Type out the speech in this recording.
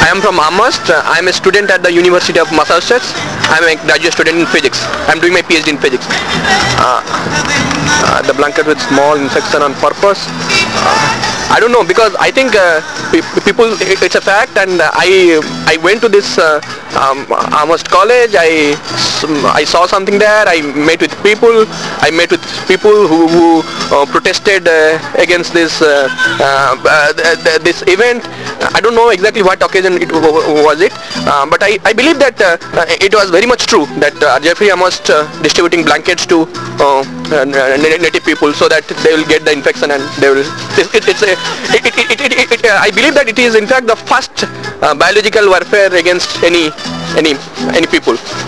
I am from Amherst. I am a student at the University of Massachusetts. I am a graduate student in physics. I am doing my PhD in physics. The blanket with small insects are on purpose. I don't know, because I think people, it's a fact, and I went to this Amherst College. I saw something there. I met with people. I met with people who protested against this this event. I don't know exactly what occasion it was it, but I believe that it was very much true that Jeffrey Amherst distributing blankets to native people so that they will get the infection and they will. I believe that it is in fact the first biological warfare against any people.